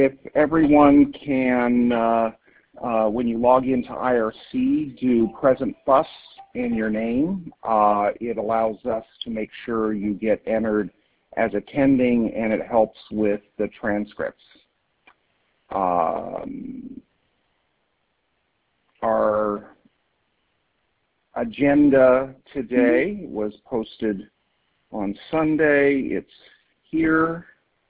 if everyone can, when you log into IRC, do present plus in your name. It allows us to make sure you get entered as attending, and it helps with the transcripts. Our agenda today was posted on Sunday. It's here.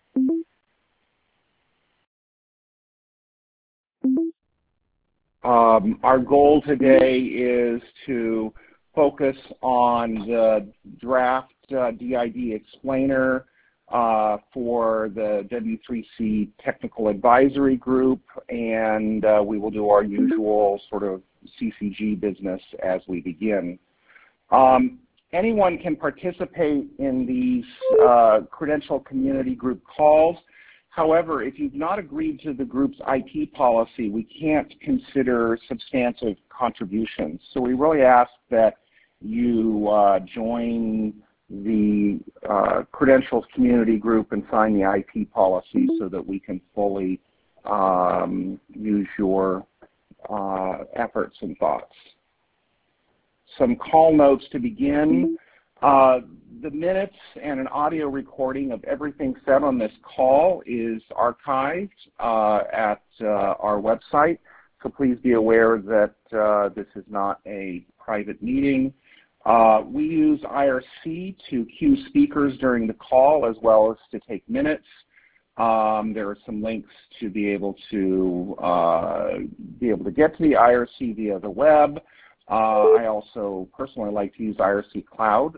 Our goal today is to focus on the draft DID explainer for the W3C Technical Advisory Group, and we will do our usual sort of CCG business as we begin. Anyone can participate in these credential community group calls. However, if you've not agreed to the group's IP policy, we can't consider substantive contributions. So we really ask that you join the credentials community group and sign the IP policy so that we can fully use your efforts and thoughts. Some call notes to begin. The minutes and an audio recording of everything said on this call is archived at our website, so please be aware that this is not a private meeting. We use IRC to queue speakers during the call as well as to take minutes. There are some links to be able to get to the IRC via the web. I also personally like to use IRC Cloud.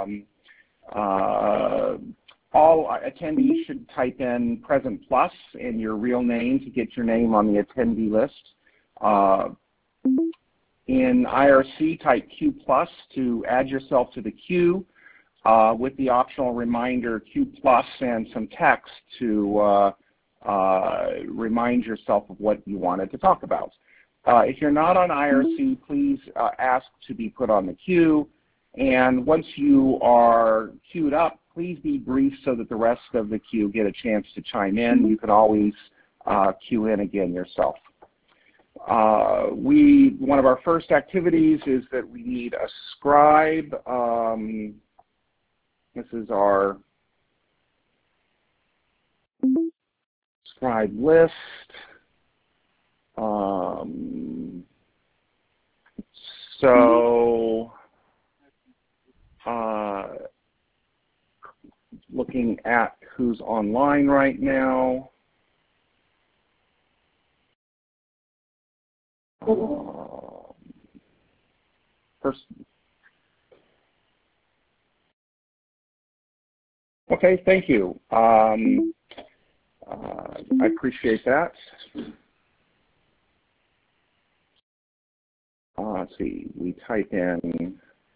All attendees should type in present plus and your real name to get your name on the attendee list. In IRC, type Q plus to add yourself to the queue with the optional reminder Q plus and some text to remind yourself of what you wanted to talk about. If you're not on IRC, please ask to be put on the queue. And once you are queued up, please be brief so that the rest of the queue get a chance to chime in. You can always queue in again yourself. One of our first activities is that we need a scribe. This is our scribe list. Looking at who's online right now. First. Okay, thank you. I appreciate that. Let's see, we type in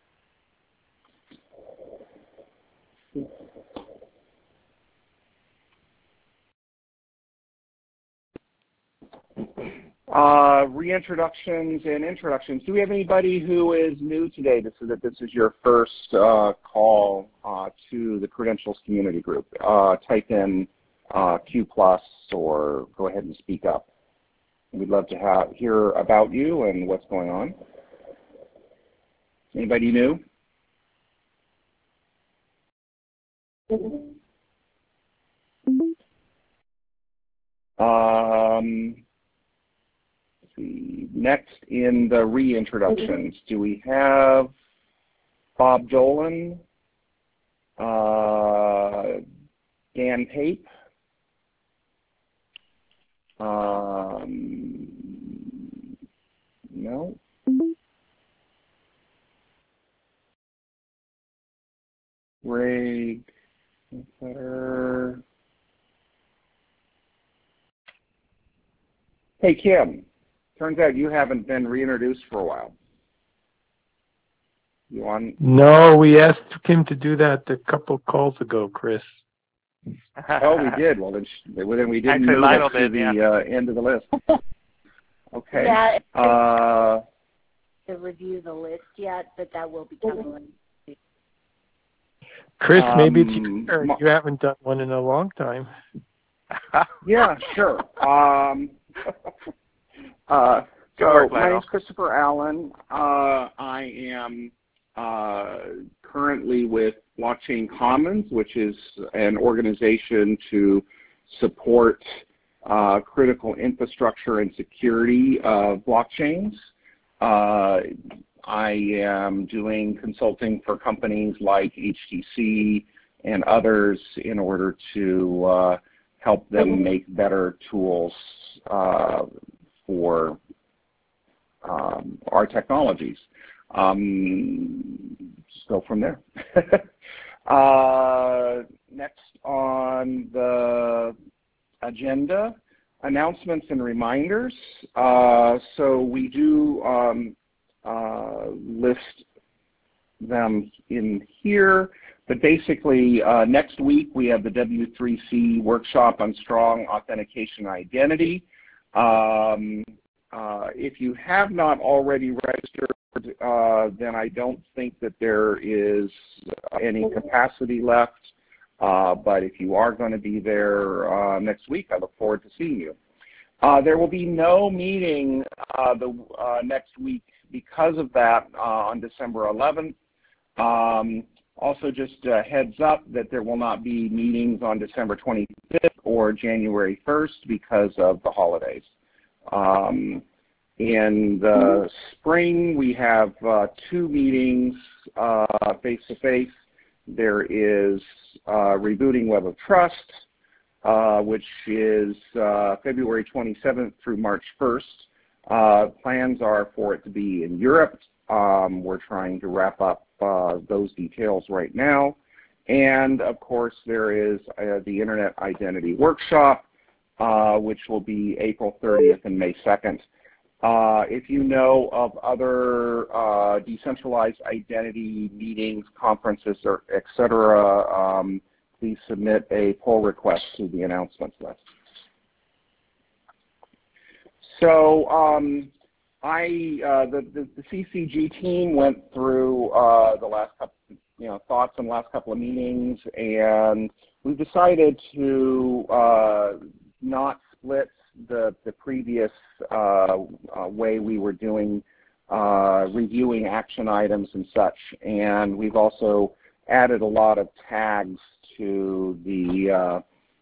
reintroductions and introductions. Do we have anybody who is new today so that this is your first call to the Credentials Community Group? Type in Q plus or go ahead and speak up. We'd love to hear about you and what's going on. Anybody new? Let's see. Next in the reintroductions, do we have Bob Dolan, Dan Pape, no. Ray, hey Kim, turns out you haven't been reintroduced for a while. You on? No, we asked Kim to do that a couple calls ago, Chris. Oh, we did. Well, then we didn't move up to the end of the list. Okay. Yeah, to review the list yet, but that will be coming. Chris, maybe it's your turn. You haven't done one in a long time. Yeah, sure. So my name is Christopher Allen. I am currently with Blockchain Commons, which is an organization to support critical infrastructure and security of blockchains. I am doing consulting for companies like HTC and others in order to help them make better tools for our technologies. Just go from there. Next on the agenda, announcements and reminders. So we do list them in here, but basically next week we have the W3C workshop on strong authentication identity. If you have not already registered, then I don't think that there is any capacity left. But if you are going to be there next week, I look forward to seeing you. There will be no meeting next week because of that on December 11th. Also, just a heads up that there will not be meetings on December 25th or January 1st because of the holidays. In the spring, we have 2 meetings face-to-face. There is Rebooting Web of Trust, which is February 27th through March 1st. Plans are for it to be in Europe. We're trying to wrap up those details right now. And, of course, there is the Internet Identity Workshop, which will be April 30th and May 2nd. If you know of other decentralized identity meetings, conferences, or et cetera, please submit a pull request to the announcements list. So the CCG team went through the last couple, thoughts on the last couple of meetings, and we've decided to not split the previous way we were doing reviewing action items and such, and we've also added a lot of tags to the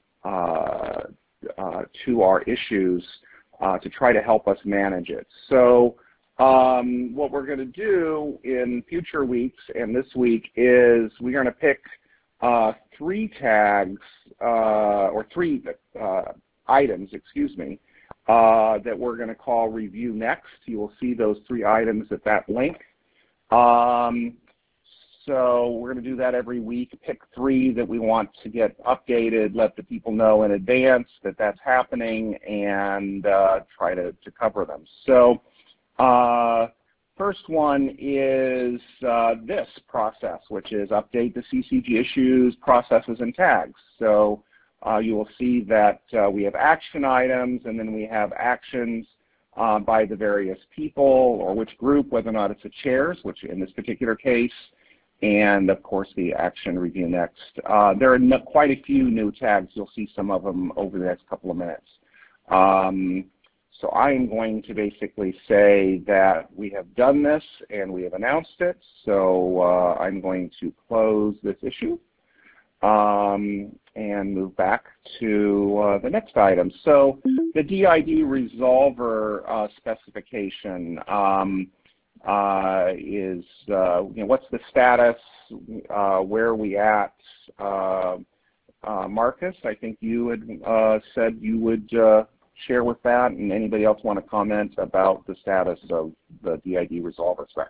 to our issues to try to help us manage it. So what we're going to do in future weeks and this week is we're going to pick 3 tags or 3 items, excuse me, that we're going to call Review Next. You will see those 3 items at that link. So we're going to do that every week, pick 3 that we want to get updated, let the people know in advance that that's happening, and try to cover them. So first one is this process, which is update the CCG issues, processes, and tags. So you will see that we have action items, and then we have actions by the various people or which group, whether or not it's the chairs, which in this particular case, and of course the action Review Next. There are quite a few new tags. You'll see some of them over the next couple of minutes. So I'm going to basically say that we have done this and we have announced it. So I'm going to close this issue and move back to the next item. So the DID resolver specification is, what's the status, where are we at? Marcus, I think you had said you would share with that, and anybody else want to comment about the status of the DID resolver spec?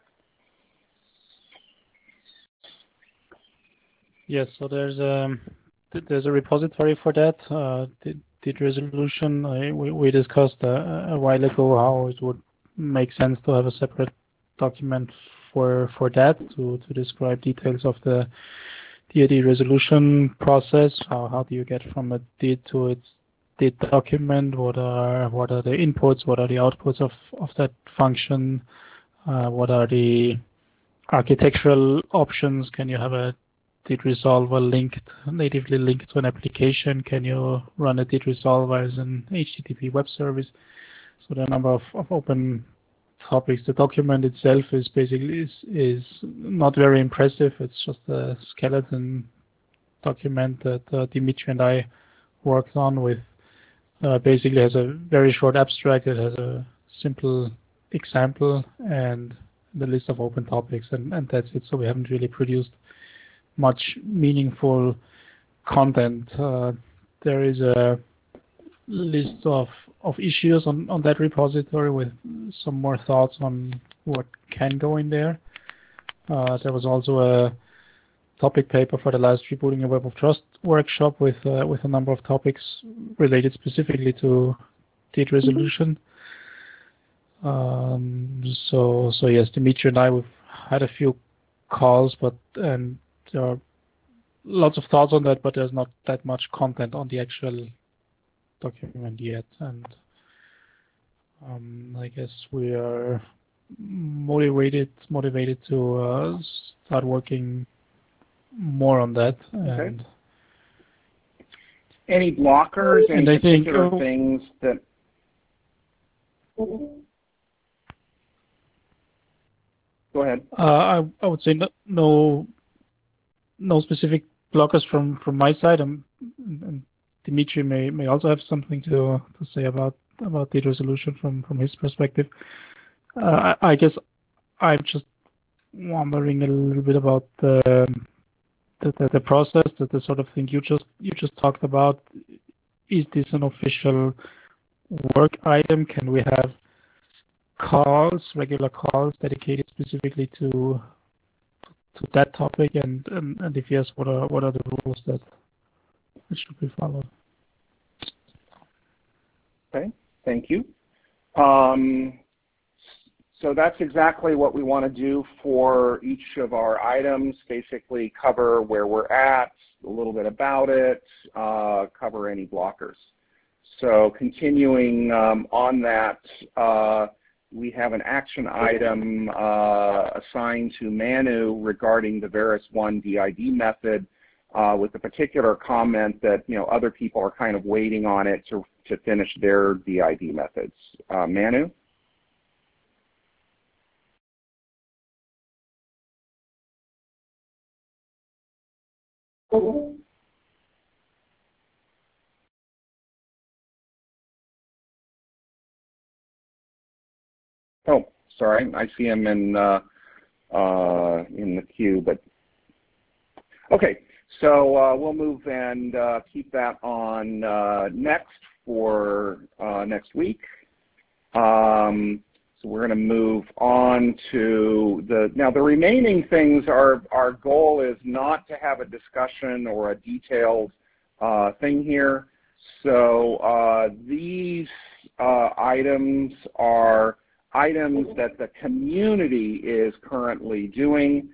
Yes, so there's a repository for that. The resolution we discussed a while ago how it would make sense to have a separate document for that to describe details of the DID resolution process. How do you get from a DID to its DID document? What are the inputs? What are the outputs of that function? What are the architectural options? Can you have a did resolver natively linked to an application? Can you run a did resolver as an HTTP web service? So there are a number of open topics. The document itself is basically is not very impressive. It's just a skeleton document that Dimitri and I worked on with. Basically has a very short abstract. It has a simple example and the list of open topics, and that's it. So we haven't really produced much meaningful content. There is a list of issues on that repository with some more thoughts on what can go in there. There was also a topic paper for the last Rebooting a Web of Trust workshop with a number of topics related specifically to data resolution. So yes, Dimitri and I, we've had a few calls, and there are lots of thoughts on that, but there's not that much content on the actual document yet. And I guess we are motivated to start working more on that. Okay. And any blockers, any particular think, things that... Go ahead. I would say no specific blockers from my side, and Dimitri may also have something to say about data resolution from his perspective. I guess I'm just wondering a little bit about the process, the sort of thing you just talked about. Is this an official work item? Can we have regular calls dedicated specifically to that topic? And if yes, what are the rules that should be followed? Okay, thank you. So that's exactly what we want to do for each of our items, basically cover where we're at, a little bit about it, cover any blockers. So continuing on that, we have an action item assigned to Manu regarding the VerisOne DID method with a particular comment that other people are kind of waiting on it to finish their DID methods. Manu? Oh, sorry, I see him in the queue, but okay. So we'll move and keep that on next for next week. So we're going to move on to the remaining things. Our goal is not to have a discussion or a detailed thing here. So these items are items that the community is currently doing.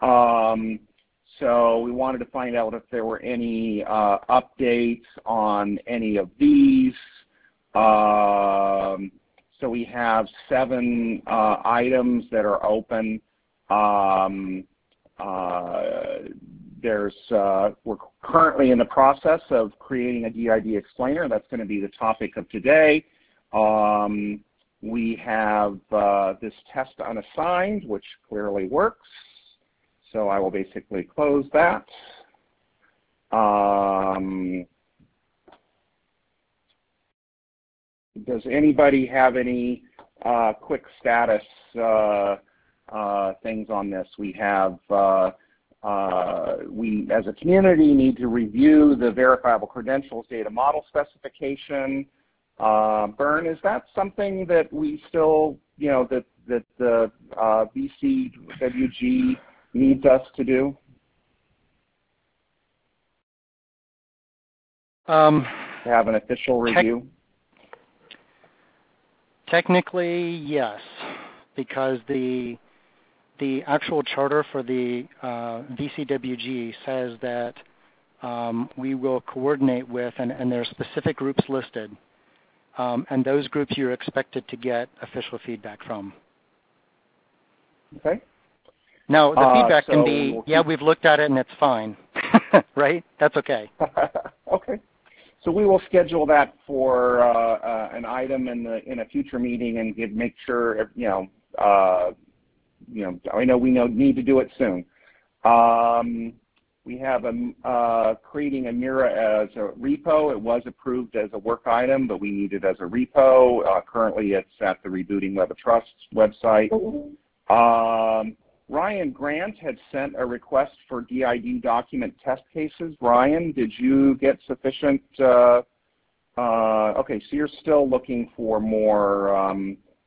So we wanted to find out if there were any updates on any of these. So we have 7 items that are open. We're currently in the process of creating a DID explainer. That's going to be the topic of today. We have this test unassigned, which clearly works. So I will basically close that. Does anybody have any quick status things on this? We have, we as a community need to review the verifiable credentials data model specification. Bern, is that something that we still, that the VCWG needs us to do? To have an official review? Technically, yes, because the actual charter for the VCWG says that we will coordinate with, and there are specific groups listed, and those groups you're expected to get official feedback from. Okay. Now, the feedback can be, yeah, we've looked at it and it's fine. right? That's okay. Okay. So we will schedule that for an item in a future meeting and make sure I know we need to do it soon. We have creating a Mira as a repo. It was approved as a work item, but we need it as a repo. Currently, it's at the Rebooting Web of Trust website. Ryan Grant had sent a request for DID document test cases. Ryan, did you get sufficient? Okay, so you're still looking for more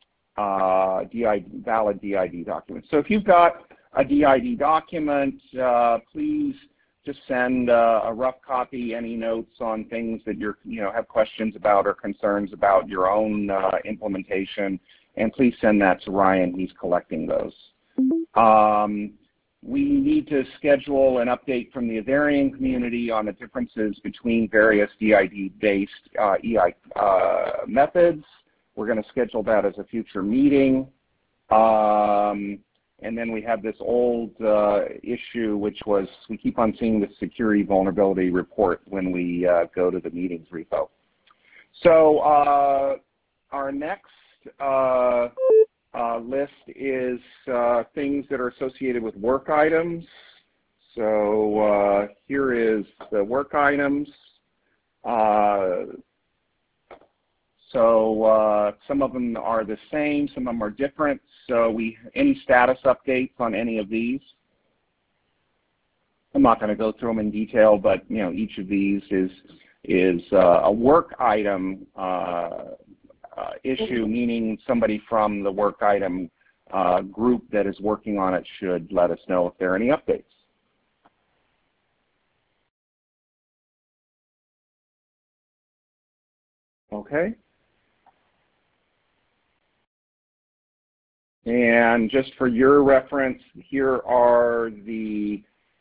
valid DID documents. So if you've got a DID document, please just send a rough copy, any notes on things that have questions about or concerns about your own implementation, and please send that to Ryan. He's collecting those. We need to schedule an update from the Avarian community on the differences between various DID-based EI methods. We're going to schedule that as a future meeting. And then we have this old issue, which was we keep on seeing the security vulnerability report when we go to the meetings repo. So our next list is things that are associated with work items. So here is the work items. So some of them are the same, some of them are different. So any status updates on any of these? I'm not going to go through them in detail, but each of these is a work item issue, meaning somebody from the work item group that is working on it should let us know if there are any updates. Okay. And just for your reference, here are the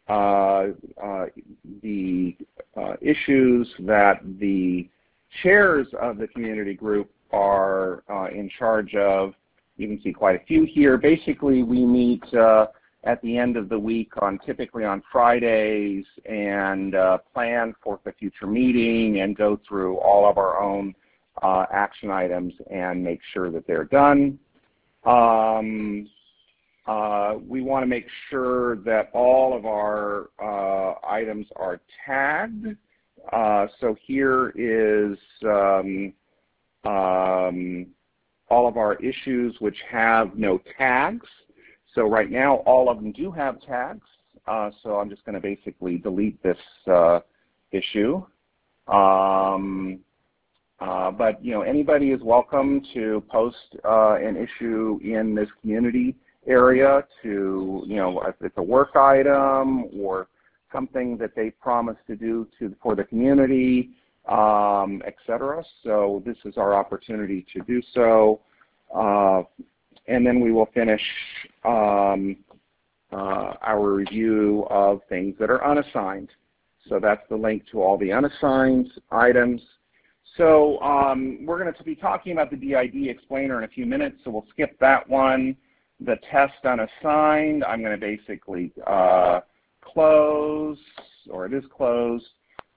issues that the chairs of the community group are in charge of. You can see quite a few here. Basically, we meet at the end of the week typically on Fridays and plan for the future meeting and go through all of our own action items and make sure that they're done. We want to make sure that all of our items are tagged. So here is all of our issues which have no tags. So right now all of them do have tags. So I'm just going to basically delete this issue. But anybody is welcome to post an issue in this community area to, if it's a work item or something that they promised to do for the community, etc. So this is our opportunity to do so. And then we will finish our review of things that are unassigned. So that's the link to all the unassigned items. So we're going to be talking about the DID explainer in a few minutes, so we'll skip that one. The test unassigned, I'm going to basically close, or it is closed.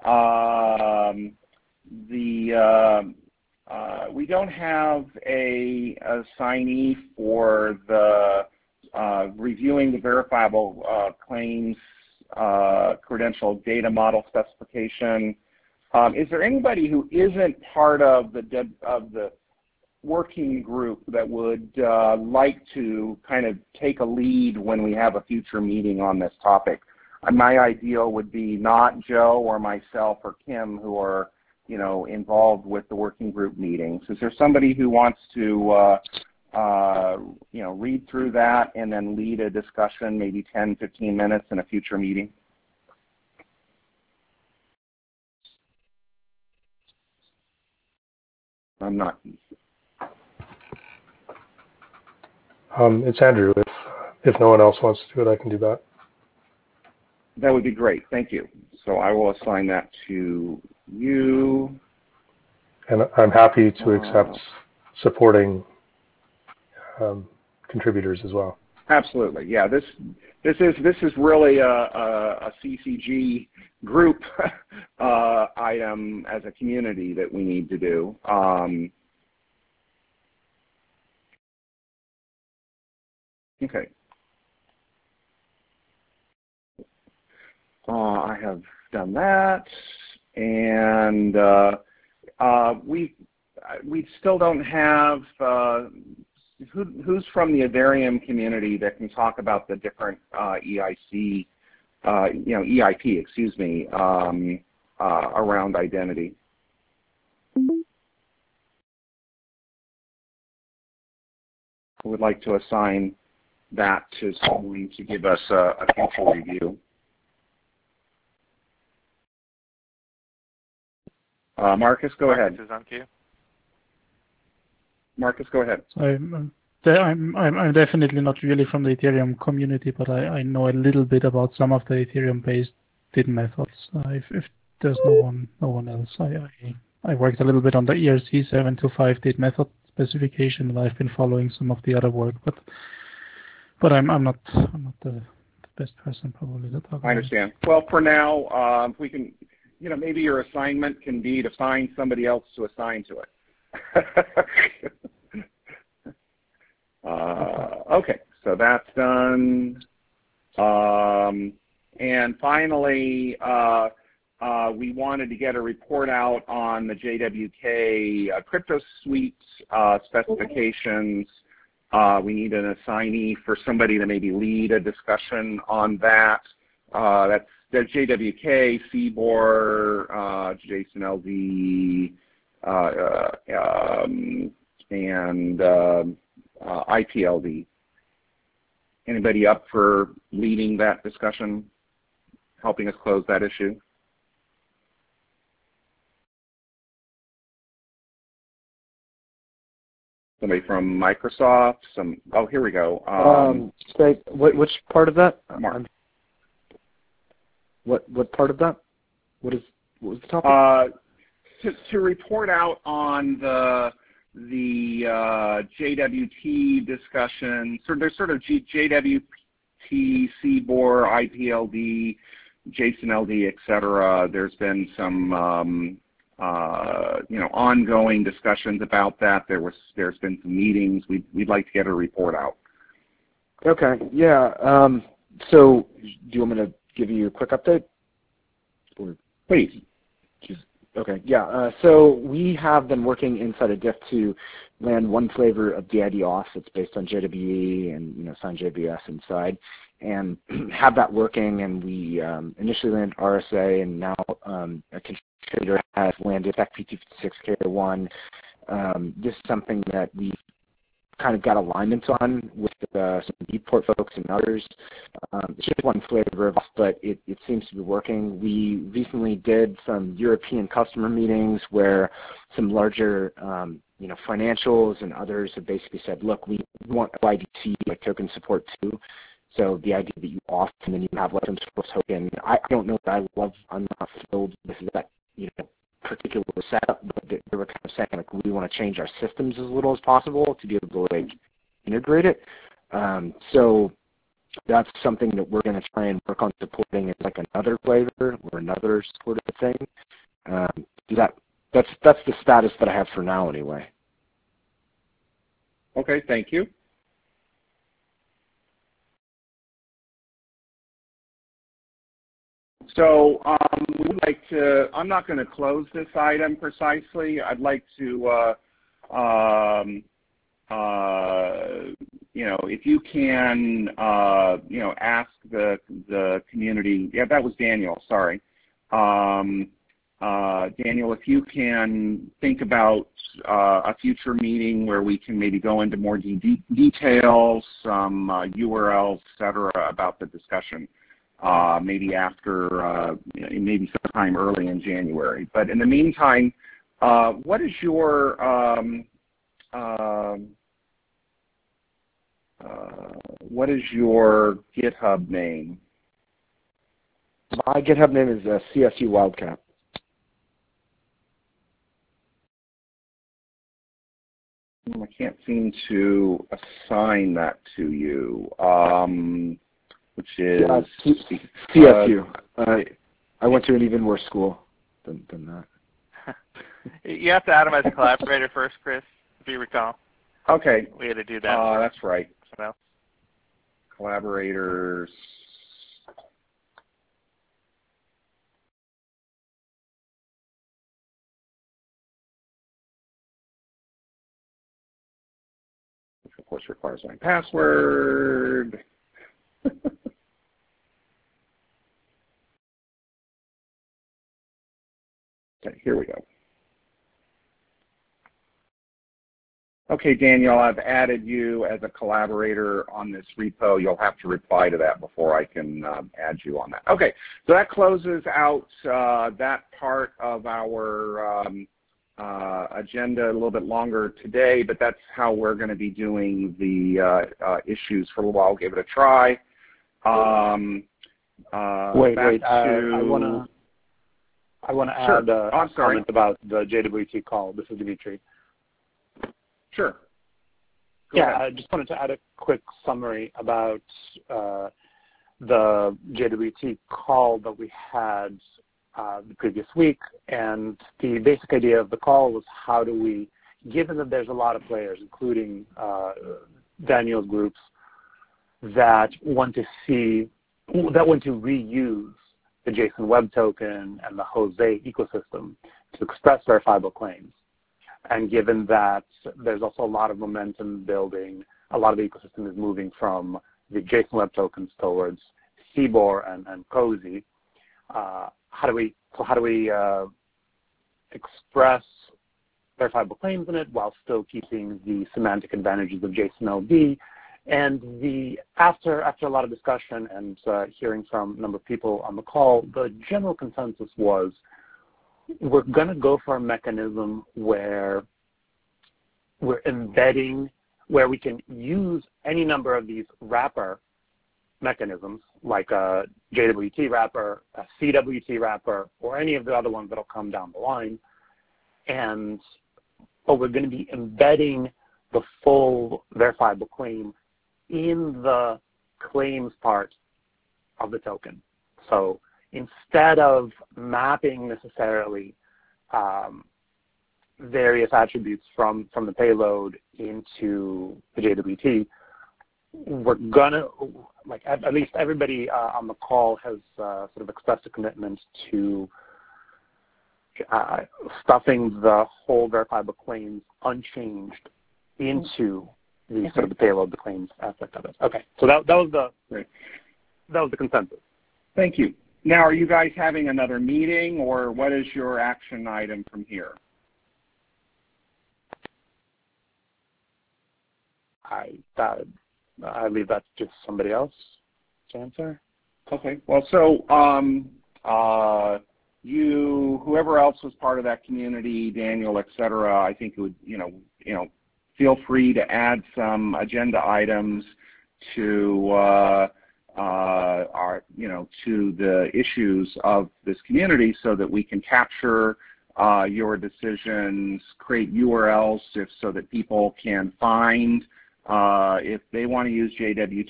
We don't have a assignee for the reviewing the verifiable claims credential data model specification. Is there anybody who isn't part of the working group that would like to kind of take a lead when we have a future meeting on this topic? My ideal would be not Joe or myself or Kim who are, involved with the working group meetings. Is there somebody who wants to, read through that and then lead a discussion, maybe 10, 15 minutes in a future meeting? I'm not. It's Andrew. If no one else wants to do it, I can do that. That would be great. Thank you. So I will assign that to you. And I'm happy to accept supporting contributors as well. Absolutely. Yeah. This is really a CCG group item as a community that we need to do. Okay. I have done that, and we still don't have who's from the Ethereum community that can talk about the different EIP, excuse me, around identity. I would like to assign that to someone to give us a future review. Marcus, go ahead. Marcus is on queue. Marcus, go ahead. I'm definitely not really from the Ethereum community, but I know a little bit about some of the Ethereum-based DID methods. If there's no one else, I worked a little bit on the ERC 725 DID method specification, and I've been following some of the other work, but I'm not the best person probably to talk about. I understand. Well, for now, if we can, maybe your assignment can be to find somebody else to assign to it. Okay, so that's done. And finally, we wanted to get a report out on the JWK crypto suite specifications. We need an assignee for somebody to maybe lead a discussion on that. That's the JWK, CBOR, JSON-LD, and IPLD. Anybody up for leading that discussion, helping us close that issue? Somebody from Microsoft? Oh, here we go. Which part of that? Mark. What part of that? What was the topic? To report out on the JWT discussion. So there's sort of JWT, CBOR, IPLD, JSON-LD, etc. There's been some ongoing discussions about that. There's been some meetings. We'd like to get a report out. Okay. Yeah. So do you want me to give you a quick update? Please. Okay, yeah. So we have been working inside of Diff to land one flavor of DID auth that's based on JWE and SignJBS inside, and have that working. And we initially landed RSA, and now a contributor has landed FP256K1. This is something that we kind of got alignment on with some Beatport folks and others. It's just one flavor of it, but it seems to be working. We recently did some European customer meetings where some larger financials and others have basically said, look, we want OIDC like token support too. So the idea that you auth and then you have like some sort of token, I don't know that I'm not thrilled with that particular setup, but they were kind of saying like we want to change our systems as little as possible to be able to like integrate it. So that's something that we're going to try and work on supporting as like another flavor or another supported thing. That's the status that I have for now anyway. Okay, thank you. So we would like to, I'm not going to close this item precisely. I'd like to, if you can, ask the community. Yeah, that was Daniel, sorry. Daniel, if you can think about a future meeting where we can maybe go into more details, some URLs, et cetera, about the discussion. Maybe after, maybe sometime early in January. But in the meantime, what is your GitHub name? My GitHub name is CSU Wildcat. I can't seem to assign that to you, which is CSU. I went to an even worse school than that. You have to add him as a collaborator first, Chris, if you recall. Okay. We had to do that. That's right. So. Collaborators. Which of course requires my password. Okay, here we go. Okay, Daniel, I've added you as a collaborator on this repo. You'll have to reply to that before I can add you on that. Okay, so that closes out that part of our agenda, a little bit longer today, but that's how we're going to be doing the issues for a little while. I'll give it a try. Wait. I want to add a comment about the JWT call. This is Dimitri. Sure. Go ahead. I just wanted to add a quick summary about the JWT call that we had the previous week. And the basic idea of the call was how do we, given that there's a lot of players, including Daniel's groups, that want to reuse the JSON Web Token and the Jose ecosystem to express verifiable claims. And given that there's also a lot of momentum building, a lot of the ecosystem is moving from the JSON Web Tokens towards CBOR and Cozy. How do we express verifiable claims in it while still keeping the semantic advantages of JSON LD? And after a lot of discussion and hearing from a number of people on the call, the general consensus was we're going to go for a mechanism where we're embedding, where we can use any number of these wrapper mechanisms, like a JWT wrapper, a CWT wrapper, or any of the other ones that will come down the line. But we're going to be embedding the full verifiable claim in the claims part of the token. So instead of mapping necessarily various attributes from the payload into the JWT, we're gonna, like at least everybody on the call has sort of expressed a commitment to stuffing the whole verifiable claims unchanged into the sort of the payload, the claims aspect of it. Okay, so that was the consensus. Thank you. Now, are you guys having another meeting, or what is your action item from here? I leave that to somebody else to answer. Okay. Well, so whoever else was part of that community, Daniel, et cetera, I think it would, feel free to add some agenda items to to the issues of this community so that we can capture your decisions, create URLs so that people can find if they want to use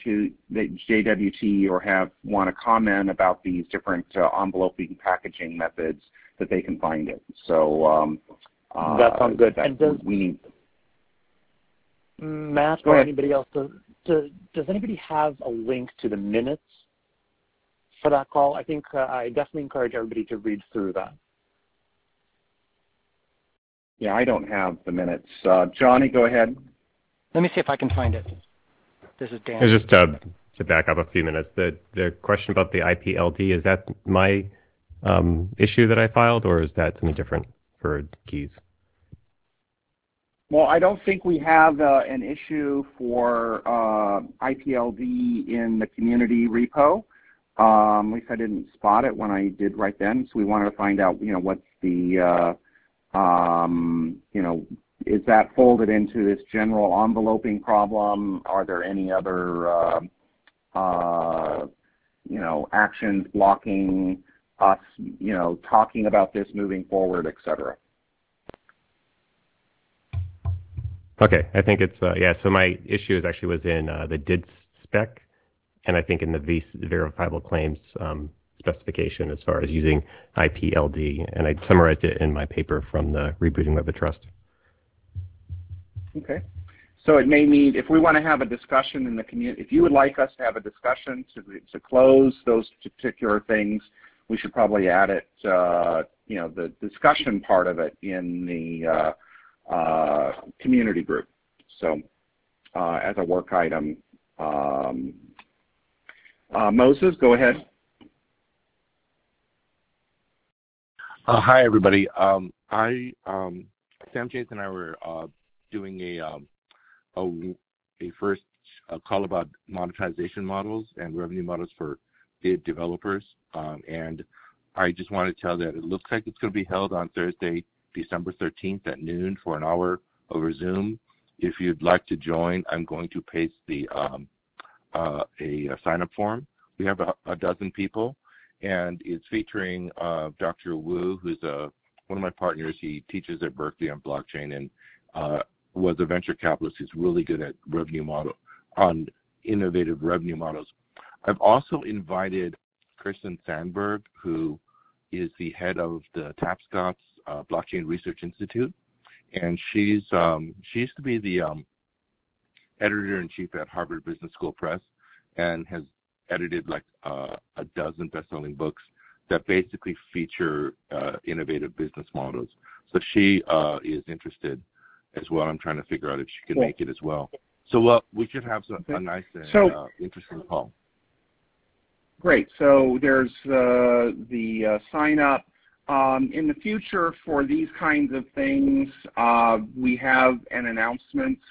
JWT or want to comment about these different enveloping packaging methods, that they can find it. So that sounds good. We need. Matt or anybody else, does anybody have a link to the minutes for that call? I think I definitely encourage everybody to read through that. Yeah, I don't have the minutes. Johnny, go ahead. Let me see if I can find it. This is Dan. Just to back up a few minutes, the question about the IPLD, is that my issue that I filed, or is that something different for keys? Well, I don't think we have an issue for IPLD in the community repo. At least I didn't spot it when I did right then. So we wanted to find out, what's the, is that folded into this general enveloping problem? Are there any other, actions blocking us, talking about this moving forward, et cetera? Okay, I think it's, yeah, so my issue actually was in the DID spec, and I think in the verifiable claims specification as far as using IPLD, and I summarized it in my paper from the Rebooting Web of Trust. Okay. So it may need, if we want to have a discussion in the community, if you would like us to have a discussion to close those particular things, we should probably add it, you know, the discussion part of it in the community group. So as a work item. Moses, go ahead. Hi, everybody. Sam Chase and I were doing a first call about monetization models and revenue models for DID developers. And I just want to tell that it looks like it's going to be held on Thursday, December 13th at noon for an hour over Zoom. If you'd like to join, I'm going to paste the a sign-up form. We have a dozen people, and it's featuring Dr. Wu, who's one of my partners. He teaches at Berkeley on blockchain and was a venture capitalist. He's really good at innovative revenue models. I've also invited Kristen Sandberg, who is the head of the Tapscott's Blockchain Research Institute, and she used to be the editor-in-chief at Harvard Business School Press and has edited like a dozen best-selling books that basically feature innovative business models. So she is interested as well. I'm trying to figure out if she can make it as well. So we should have a nice and interesting call. Great. So there's the sign up. In the future for these kinds of things, we have an announcements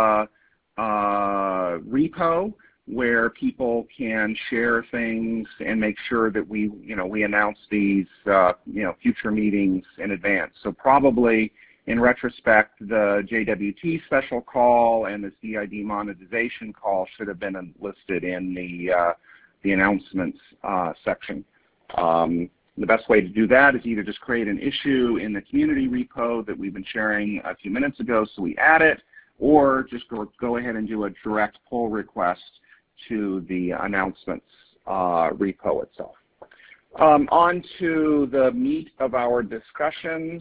repo where people can share things and make sure that we announce these future meetings in advance. So probably in retrospect, the JWT special call and this DID monetization call should have been listed in the announcements section. The best way to do that is either just create an issue in the community repo that we've been sharing a few minutes ago so we add it, or just go ahead and do a direct pull request to the announcements repo itself. On to the meat of our discussions.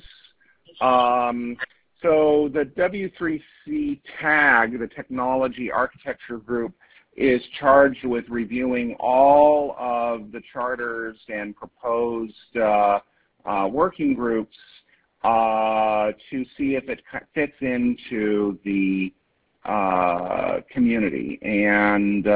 So the W3C TAG, the Technology Architecture Group, is charged with reviewing all of the charters and proposed working groups to see if it fits into the community and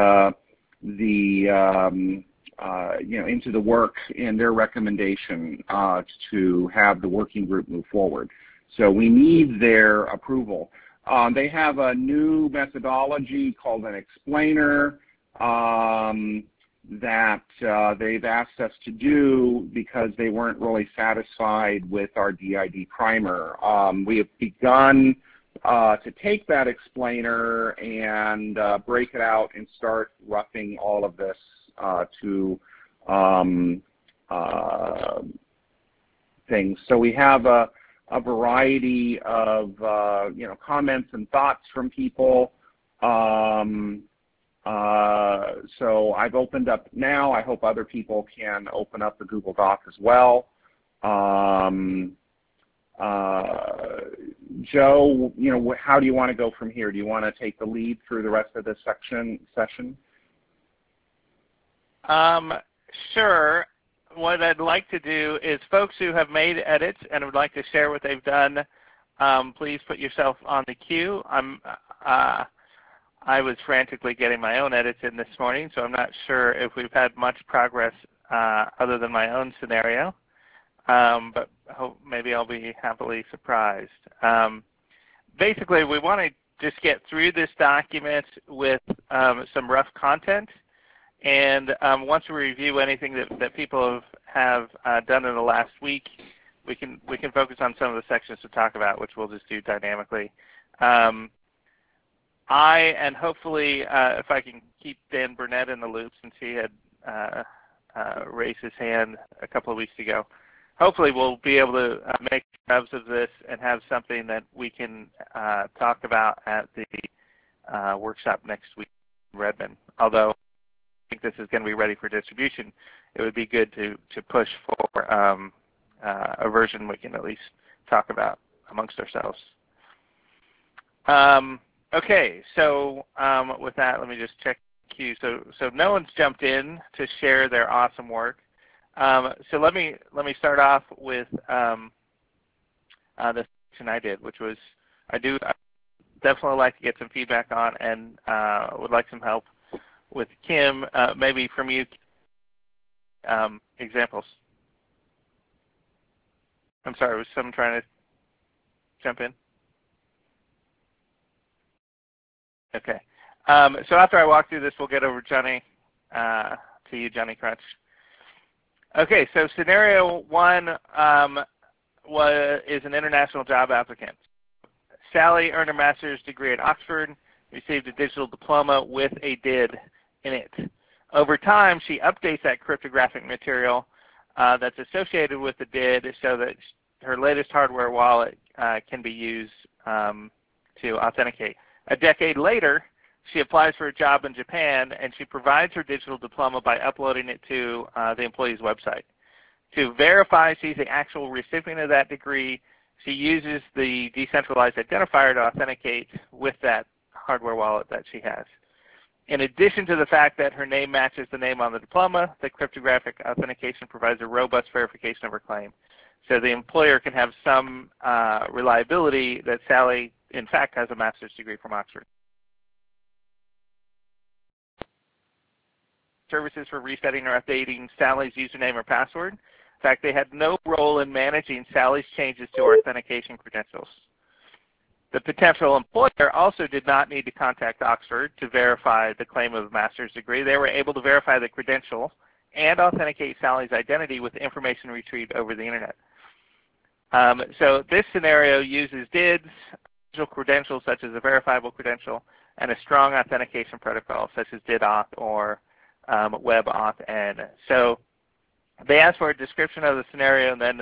into the work and their recommendation to have the working group move forward. So we need their approval. They have a new methodology called an explainer that they've asked us to do because they weren't really satisfied with our DID primer. We have begun to take that explainer and break it out and start roughing all of this to things. So we have a variety of comments and thoughts from people. So I've opened up now. I hope other people can open up the Google Doc as well. Joe, how do you want to go from here? Do you want to take the lead through the rest of this session? Sure. What I'd like to do is folks who have made edits and would like to share what they've done, please put yourself on the queue. I was frantically getting my own edits in this morning, so I'm not sure if we've had much progress other than my own scenario, but maybe I'll be happily surprised. Basically, we want to just get through this document with some rough content. And once we review anything that people have done in the last week, we can focus on some of the sections to talk about, which we'll just do dynamically. And hopefully, if I can keep Dan Burnett in the loop, since he had raised his hand a couple of weeks ago, hopefully we'll be able to make notes of this and have something that we can talk about at the workshop next week in Redmond. Although I think this is going to be ready for distribution, it would be good to push for a version we can at least talk about amongst ourselves. Okay, so with that, let me just check the queue. So no one's jumped in to share their awesome work. So let me start off with the section I did, which was I definitely like to get some feedback on, and would like some help with Kim, maybe from you, examples. I'm sorry, was someone trying to jump in? Okay. So after I walk through this, we'll get over Johnny, to you, Johnny Crunch. Okay, so scenario one is an international job applicant. Sally earned her master's degree at Oxford, received a digital diploma with a DID in it. Over time, she updates that cryptographic material that's associated with the DID so that her latest hardware wallet can be used to authenticate. A decade later, she applies for a job in Japan, and she provides her digital diploma by uploading it to the employee's website. To verify she's the actual recipient of that degree, she uses the decentralized identifier to authenticate with that hardware wallet that she has. In addition to the fact that her name matches the name on the diploma, the cryptographic authentication provides a robust verification of her claim. So the employer can have some reliability that Sally, in fact, has a master's degree from Oxford. Services for resetting or updating Sally's username or password. In fact, they had no role in managing Sally's changes to her authentication credentials. The potential employer also did not need to contact Oxford to verify the claim of a master's degree. They were able to verify the credential and authenticate Sally's identity with information retrieved over the internet. So this scenario uses DIDs, digital credentials such as a verifiable credential, and a strong authentication protocol such as DIDAuth or WebAuthn. So they asked for a description of the scenario, and then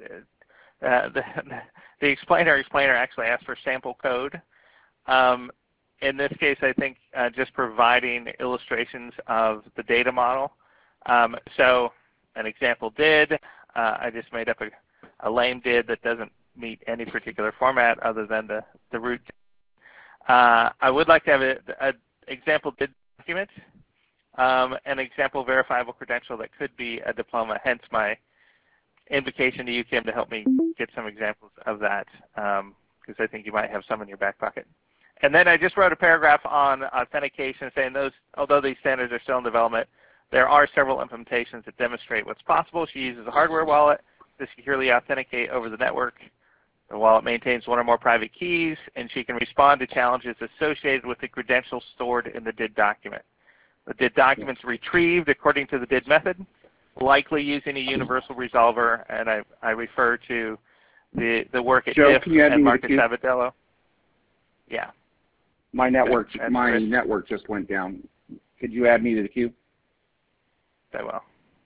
the explainer actually asked for sample code. In this case, I think just providing illustrations of the data model. So an example DID, I just made up a lame DID that doesn't meet any particular format other than the root. I would like to have an example DID document, an example verifiable credential that could be a diploma, hence my invocation to you, Kim, to help me get some examples of that, because I think you might have some in your back pocket. And then I just wrote a paragraph on authentication saying although these standards are still in development, there are several implementations that demonstrate what's possible. She uses a hardware wallet to securely authenticate over the network. The wallet maintains one or more private keys, and she can respond to challenges associated with the credentials stored in the DID document. The DID document's retrieved according to the DID method, likely using a universal resolver, and I refer to the work at Joe, DIF and Marcus Sabadello. Yeah. My network just went down. Could you add me to the queue? I will.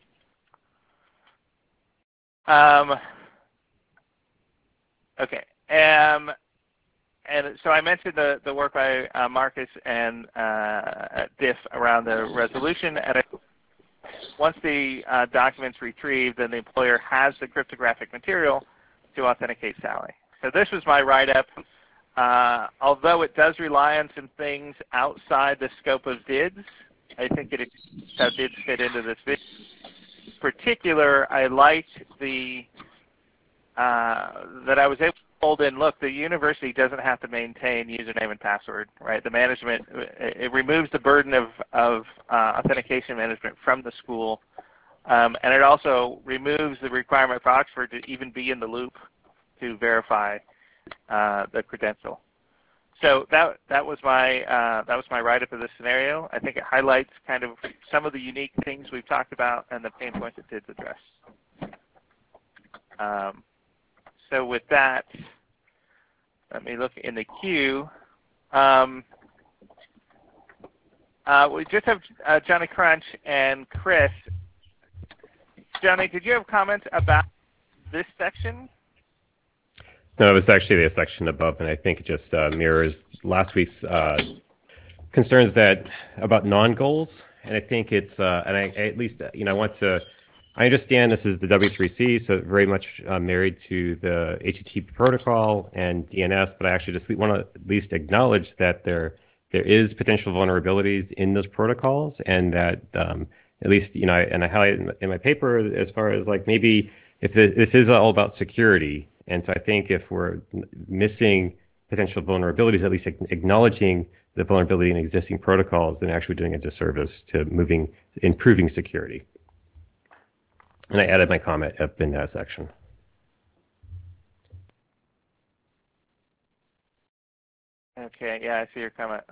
Okay. And so I mentioned the work by Marcus and DIF around the resolution. And once the document's retrieved, then the employer has the cryptographic material to authenticate Sally. So this was my write-up. Although it does rely on some things outside the scope of DIDs, I think how DIDs fit into this video. In particular, I liked that I was able to hold in, look, the university doesn't have to maintain username and password, right? The management, it removes the burden of authentication management from the school, and it also removes the requirement for Oxford to even be in the loop to verify the credential. So that was my write-up of this scenario. I think it highlights kind of some of the unique things we've talked about and the pain points it did address. So with that, let me look in the queue. We just have Johnny Crunch and Chris. Johnny, did you have comments about this section? No, it was actually the section above, and I think it just mirrors last week's concerns about non-goals. And I think it's, and I at least, I understand this is the W3C, so very much married to the HTTP protocol and DNS, but I actually just want to at least acknowledge that there is potential vulnerabilities in those protocols, and that at least, and I highlight in my paper as far as like maybe if this is all about security, and so I think if we're missing potential vulnerabilities, at least acknowledging the vulnerability in existing protocols, then actually doing a disservice to improving security. And I added my comment up in that section. Okay, yeah, I see your comment.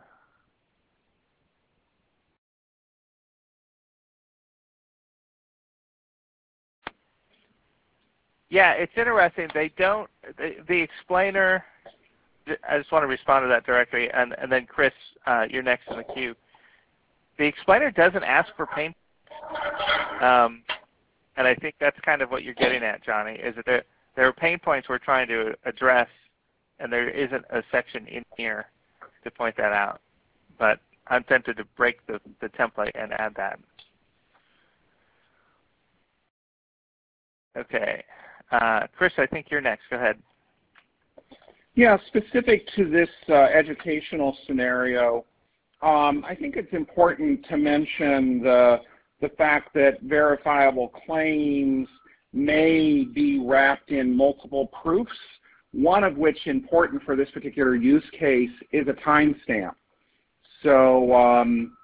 Yeah, it's interesting. The explainer, I just want to respond to that directly, and then Chris, you're next in the queue. The explainer doesn't ask for pain. And I think that's kind of what you're getting at, Johnny, is that there are pain points we're trying to address, and there isn't a section in here to point that out. But I'm tempted to break the template and add that. Okay. Chris, I think you're next. Go ahead. Yeah, specific to this educational scenario, I think it's important to mention the fact that verifiable claims may be wrapped in multiple proofs, one of which, important for this particular use case, is a timestamp. So,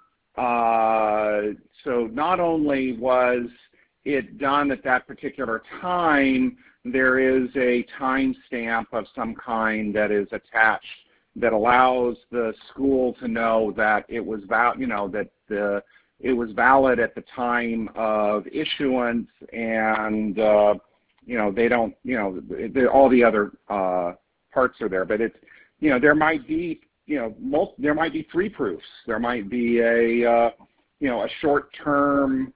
so not only was it done at that particular time, there is a timestamp of some kind that is attached that allows the school to know that it was it was valid at the time of issuance, and they don't, all the other parts are there, but it's, there might be, there might be three proofs. There might be a short-term,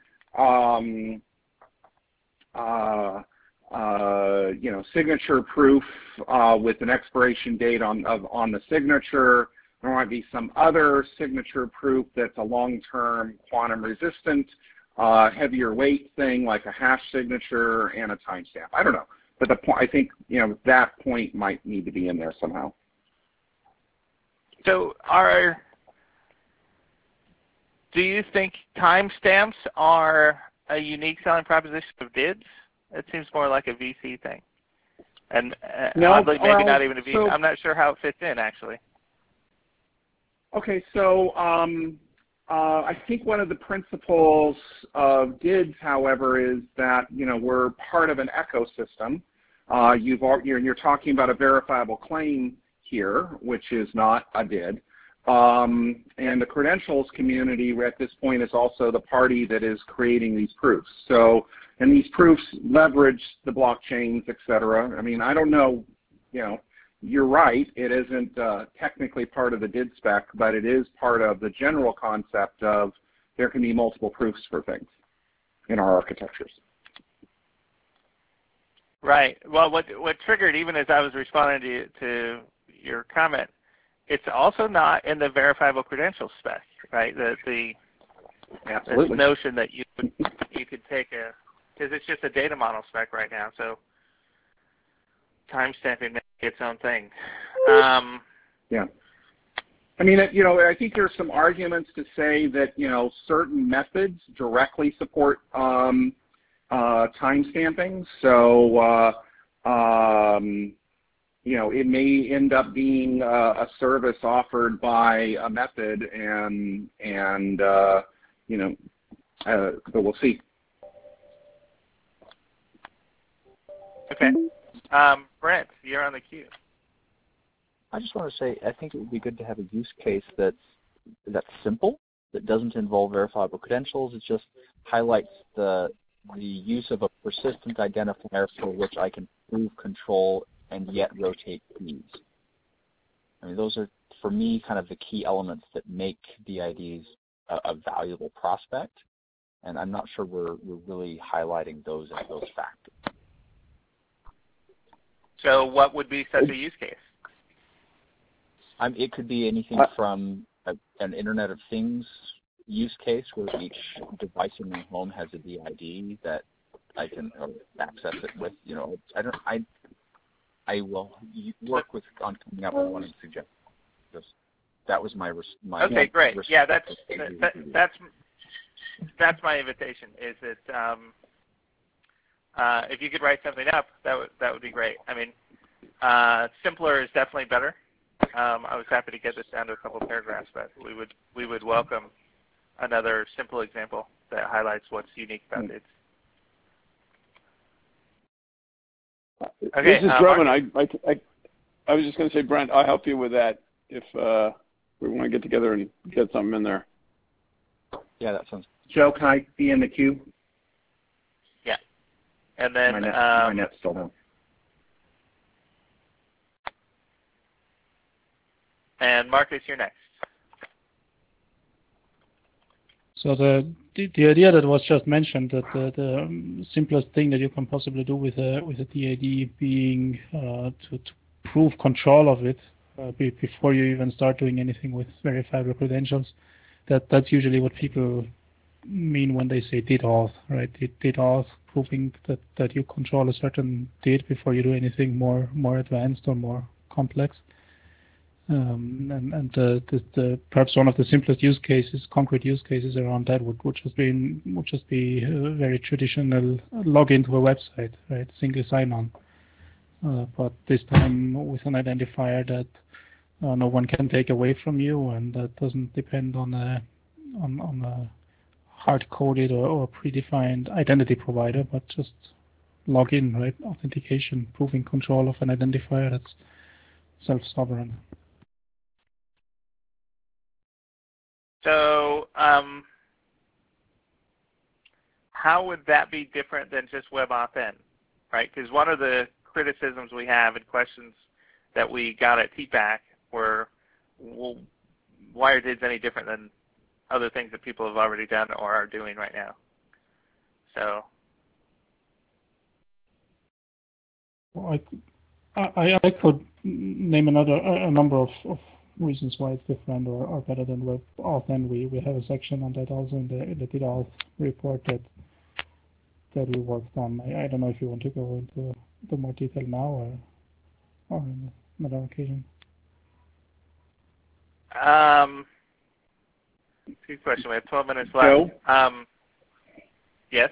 signature proof with an expiration date on the signature. There might be some other signature proof that's a long-term quantum resistant, heavier weight thing like a hash signature and a timestamp. I don't know, but I think that point might need to be in there somehow. So do you think timestamps are a unique selling proposition of DIDs? It seems more like a VC thing. And no, oddly, maybe not even a VC. So, I'm not sure how it fits in, actually. Okay, so I think one of the principles of DIDs, however, is that we're part of an ecosystem. You're talking about a verifiable claim here, which is not a DID. And the credentials community at this point is also the party that is creating these proofs. So, and these proofs leverage the blockchains, et cetera. I mean, I don't know, you're right, it isn't technically part of the DID spec, but it is part of the general concept of there can be multiple proofs for things in our architectures. Right. Well, what triggered, even as I was responding to your comment, it's also not in the verifiable credentials spec, right? The notion that you could take because it's just a data model spec right now, so timestamping may be its own thing. Yeah. I mean, I think there's some arguments to say that, certain methods directly support timestamping. So, it may end up being a service offered by a method, but we'll see. Okay. Brent, you're on the queue. I just want to say I think it would be good to have a use case that's simple, that doesn't involve verifiable credentials. It just highlights the use of a persistent identifier for which I can prove control and yet rotate keys. I mean, those are, for me, kind of the key elements that make DIDs a valuable prospect, and I'm not sure we're really highlighting those as those factors. So what would be such a use case? It could be anything from an Internet of Things use case where each device in my home has a DID that I can access it with. I will work on coming up with one and suggest. That was my okay, great. Yeah, that's my invitation. Is that if you could write something up, that would be great. I mean, simpler is definitely better. I was happy to get this down to a couple paragraphs, but we would welcome another simple example that highlights what's unique about it. Okay, this is Drummond. I was just going to say, Brent, I'll help you with that if we want to get together and get something in there. Yeah, that sounds. Joe, can I be in the queue? Yeah, and then my net's still down. And Marcus, you're next. So the idea that was just mentioned, that the simplest thing that you can possibly do with a DID being to prove control of it before you even start doing anything with verifiable credentials, that's usually what people mean when they say DDoS, right? DDoS, proving that you control a certain DID before you do anything more advanced or more complex. Perhaps one of the simplest use cases, concrete use cases around that would just be a very traditional login to a website, right? Single sign-on, but this time with an identifier that no one can take away from you, and that doesn't depend on a hard-coded or predefined identity provider, but just login, right? Authentication, proving control of an identifier that's self-sovereign. So how would that be different than just WebAuthn, right? Because one of the criticisms we have and questions that we got at TPAC were, well, why are DIDs any different than other things that people have already done or are doing right now? So. Well, I could name a number of reasons why it's different or better than WebAuthn. We have a section on that also in the DDoS report that we worked on. I don't know if you want to go into the more detail now or on another occasion. Good question. We have 12 minutes left. Joe? Yes?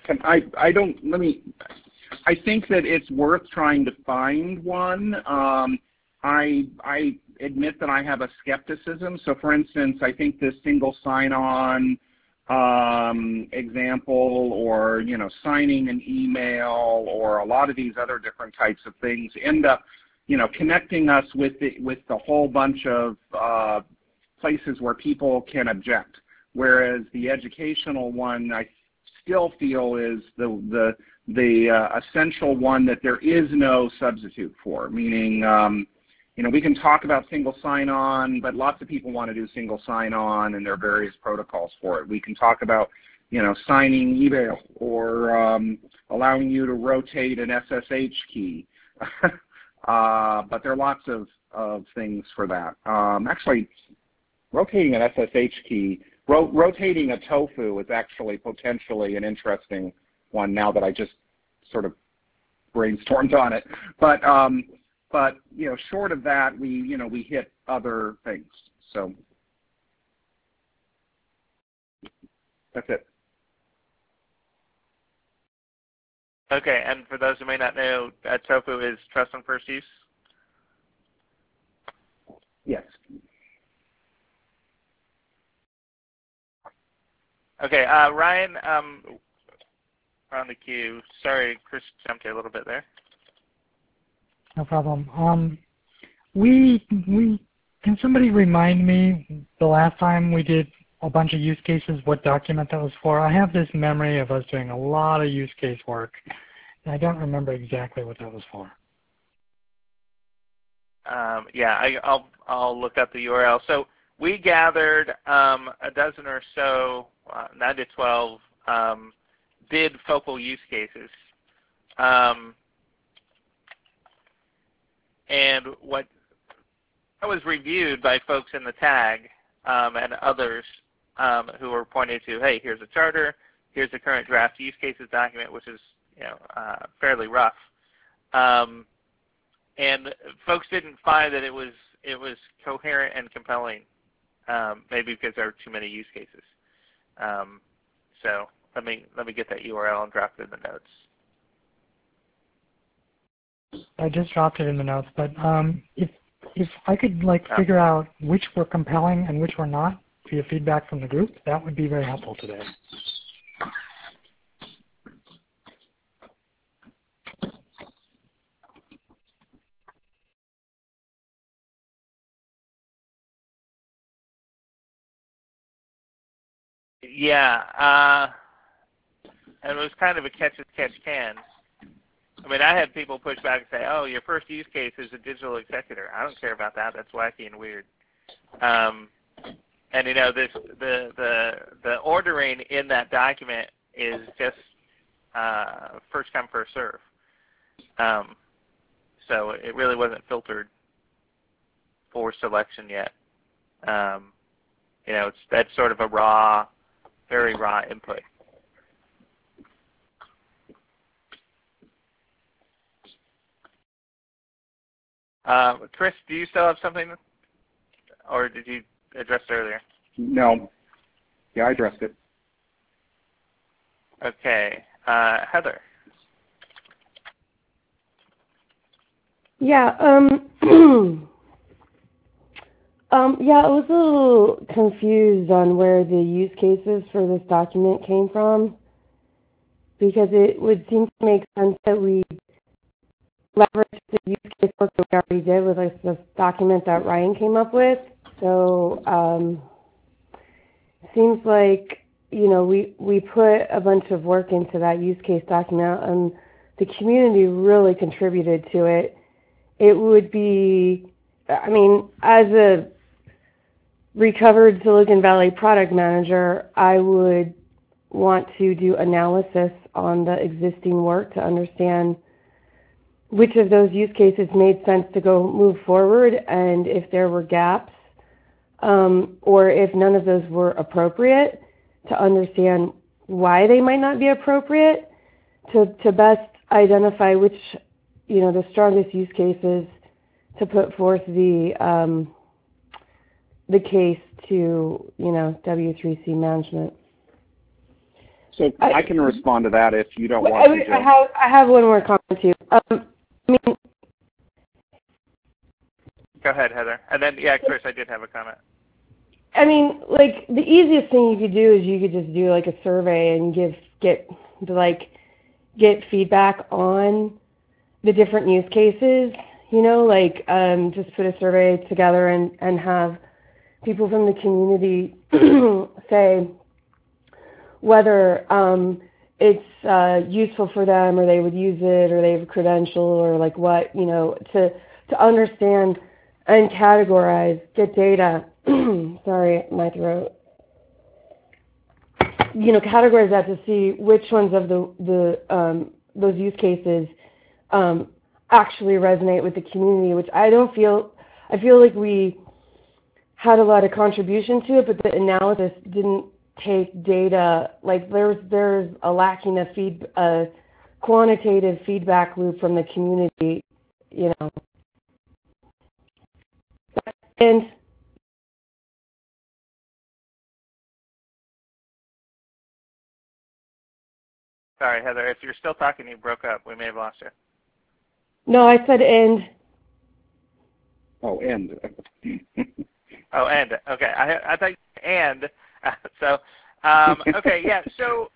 I think that it's worth trying to find one. I admit that I have a skepticism. So, for instance, I think this single sign-on example, or signing an email, or a lot of these other different types of things end up, connecting us with the whole bunch of places where people can object. Whereas the educational one, I still feel is the essential one that there is no substitute for. Meaning, we can talk about single sign-on, but lots of people want to do single sign-on, and there are various protocols for it. We can talk about, signing email or allowing you to rotate an SSH key. But there are lots of things for that. Actually, rotating an SSH key, rotating a tofu is actually potentially an interesting one now that I just sort of brainstormed on it. But short of that, we hit other things. So that's it. Okay, and for those who may not know, tofu is trust on first use? Yes. Okay, Ryan, we're on the queue. Sorry, Chris jumped you a little bit there. No problem. Can somebody remind me the last time we did a bunch of use cases, what document that was for? I have this memory of us doing a lot of use case work, and I don't remember exactly what that was for. Yeah, I'll look up the URL. So we gathered a dozen or so, 9 to 12, DID focal use cases. and what was reviewed by folks in the tag and others who were pointing to, hey, here's a charter, here's the current draft use cases document, which is fairly rough. And folks didn't find that it was coherent and compelling, maybe because there were too many use cases. So let me get that URL and drop it in the notes. I just dropped it in the notes, but if I could figure out which were compelling and which were not via feedback from the group, that would be very helpful today. Yeah, and it was kind of a catch-as-catch-can. I mean, I had people push back and say, oh, your first use case is a digital executor. I don't care about that. That's wacky and weird. And, the ordering in that document is just first come, first serve. So it really wasn't filtered for selection yet. That's sort of a very raw input. Chris, do you still have something, or did you address it earlier? No. Yeah, I addressed it. Okay. Heather. Yeah. Yeah, I was a little confused on where the use cases for this document came from, because it would seem to make sense that we leverage the use case work that we already did with this document that Ryan came up with. So it seems like, we put a bunch of work into that use case document, and the community really contributed to it. It would be, as a recovered Silicon Valley product manager, I would want to do analysis on the existing work to understand which of those use cases made sense to go move forward, and if there were gaps, or if none of those were appropriate, to understand why they might not be appropriate, to best identify which, the strongest use cases to put forth the case to, W3C management. So I can respond to that if you don't want to. I have one more comment too. Go ahead, Heather. And then, Chris, I did have a comment. The easiest thing you could do is you could just do a survey and get feedback on the different use cases. Just put a survey together and have people from the community say whether it's useful for them, or they would use it, or they have a credential, or what, to understand and categorize, get data. Sorry, my throat. Categorize that to see which ones of those use cases actually resonate with the community, which I feel like we had a lot of contribution to it, but the analysis didn't take data. There's a lacking of quantitative feedback loop from the community, And Sorry, Heather, if you're still talking, you broke up. We may have lost you. no, I said end. Oh, end. Oh, end. Okay, I thought you said and. So, okay, yeah. So,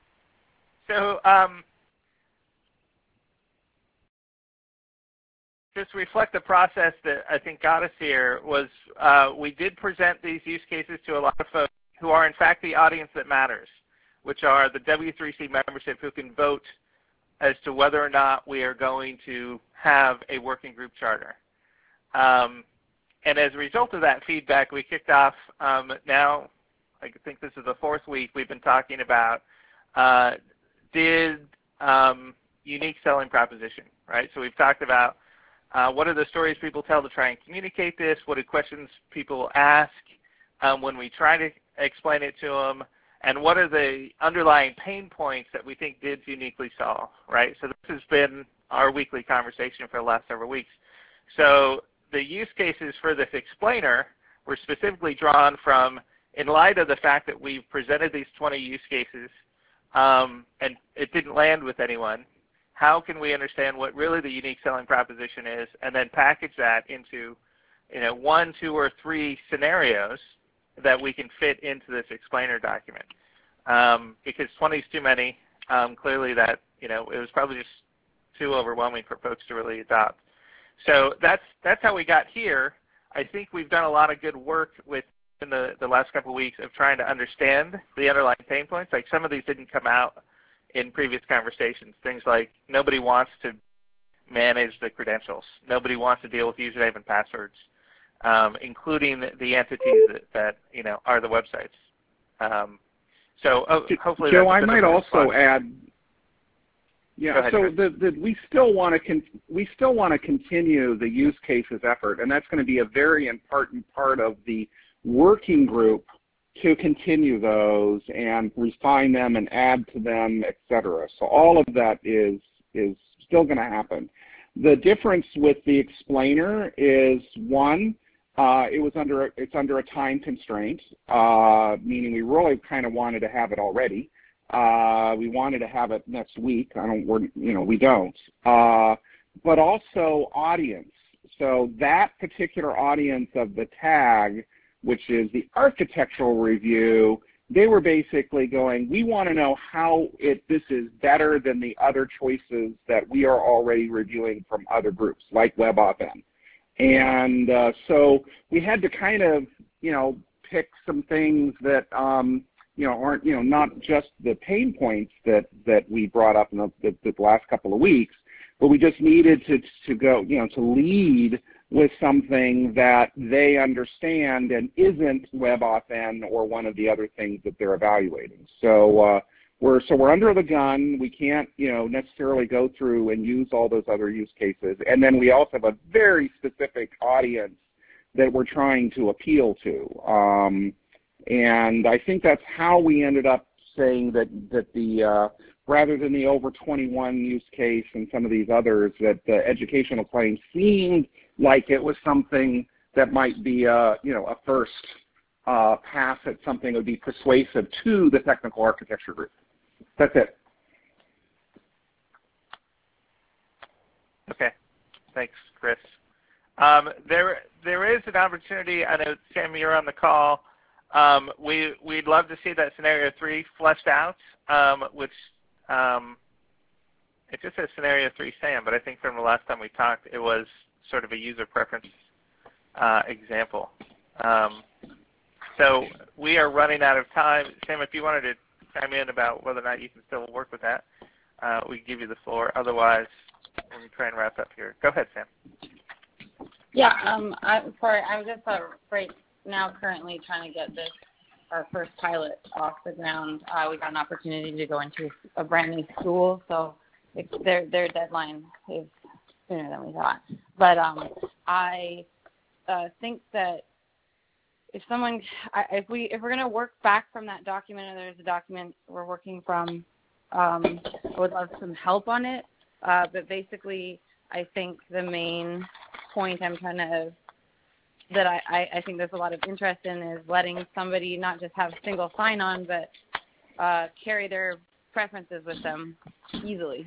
just to reflect the process that I think got us here was we did present these use cases to a lot of folks who are in fact the audience that matters, which are the W3C membership who can vote as to whether or not we are going to have a working group charter. And as a result of that feedback, we kicked off now, I think this is the fourth week we've been talking about unique selling proposition, right? So we've talked about What are the stories people tell to try and communicate this? What are questions people ask when we try to explain it to them? And what are the underlying pain points that we think DIDS uniquely solve, right? So this has been our weekly conversation for the last several weeks. So the use cases for this explainer were specifically drawn from, in light of the fact that we've presented these 20 use cases and it didn't land with anyone, how can we understand what really the unique selling proposition is and then package that into 1, 2, or 3 scenarios that we can fit into this explainer document. Because 20 is too many, clearly that, it was probably just too overwhelming for folks to really adopt. So that's how we got here. I think we've done a lot of good work in the last couple of weeks of trying to understand the underlying pain points. Like some of these didn't come out in previous conversations. Things like nobody wants to manage the credentials. Nobody wants to deal with username and passwords, including the entities that are the websites. So hopefully, Joe, I might also add. Yeah, so we still want to continue the use cases effort, and that's going to be a very important part of the working group to continue those and refine them and add to them, etc. So all of that is still going to happen. The difference with the explainer is one, it's under a time constraint, meaning we really kind of wanted to have it already. We wanted to have it next week. We don't. But also audience. So that particular audience of the tag, which is the architectural review, they were basically going, we want to know how this is better than the other choices that we are already reviewing from other groups, like WebAuthn. And so we had to kind of, pick some things that, aren't, not just the pain points that we brought up in the last couple of weeks, but we just needed to go, to lead with something that they understand and isn't WebAuthn or one of the other things that they're evaluating. So we're under the gun. We can't, necessarily go through and use all those other use cases. And then we also have a very specific audience that we're trying to appeal to. And I think that's how we ended up saying that the rather than the over 21 use case and some of these others, that the educational claim seemed like it was something that might be a first pass at something that would be persuasive to the technical architecture group. That's it. Okay, thanks, Chris. There is an opportunity. I know, Sam, you're on the call. We'd love to see that scenario 3 fleshed out, which it just says scenario 3 Sam, but I think from the last time we talked, it was sort of a user preference example. So we are running out of time. Sam, if you wanted to chime in about whether or not you can still work with that, we can give you the floor. Otherwise, we're going to try and wrap up here. Go ahead, Sam. Yeah, sorry, I'm just right now currently trying to get our first pilot off the ground. We got an opportunity to go into a brand new school, so their deadline is sooner than we thought. But I think that if we're going to work back from that document, or there's a document we're working from, I would love some help on it. But basically, I think the main point I'm trying to that I think there's a lot of interest in is letting somebody not just have single sign-on, but carry their preferences with them easily,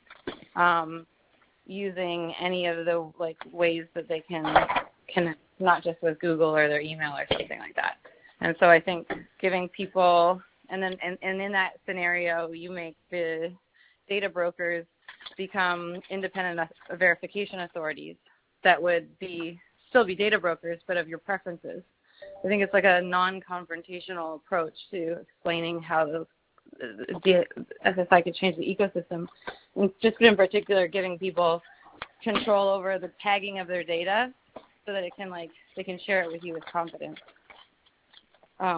using any of the ways that they can connect, not just with Google or their email or something like that. And so I think giving people, and in that scenario, you make the data brokers become independent verification authorities that would still be data brokers, but of your preferences. I think it's like a non-confrontational approach to explaining how the SSI could change the ecosystem. And just in particular, giving people control over the tagging of their data so that they can share it with you with confidence.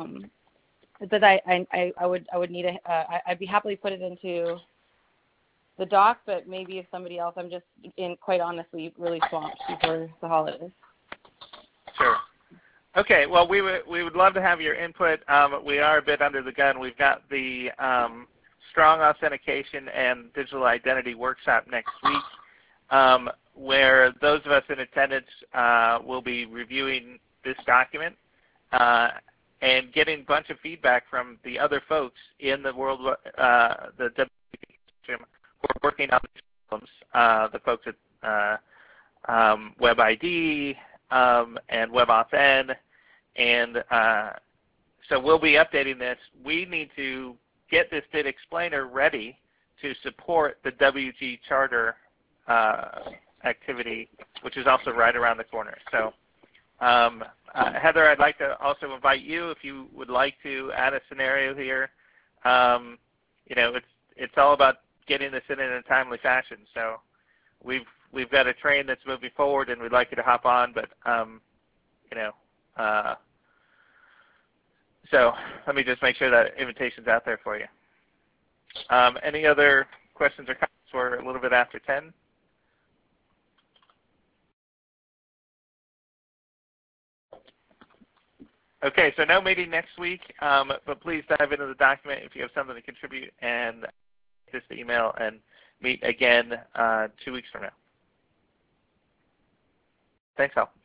But I would need I'd be happily put it into the doc, but maybe if somebody else, I'm just, quite honestly, really swamped before the holidays. Sure. Okay, well, we would love to have your input. We are a bit under the gun. We've got the strong authentication and digital identity workshop next week, where those of us in attendance will be reviewing this document and getting a bunch of feedback from the other folks in the world, the WP system who are working on these problems, the folks at WebID and WebAuthn, and so we'll be updating this. We need to get this DID explainer ready to support the WG Charter activity, which is also right around the corner. So, Heather, I'd like to also invite you if you would like to add a scenario here. You know, it's all about getting this in a timely fashion. So, we've got a train that's moving forward, and we'd like you to hop on. But you know, so let me just make sure that invitation's out there for you. Any other questions or comments? We're a little bit after 10. Okay, so no meeting next week, but please dive into the document if you have something to contribute, and just email and meet again 2 weeks from now. Thanks, all.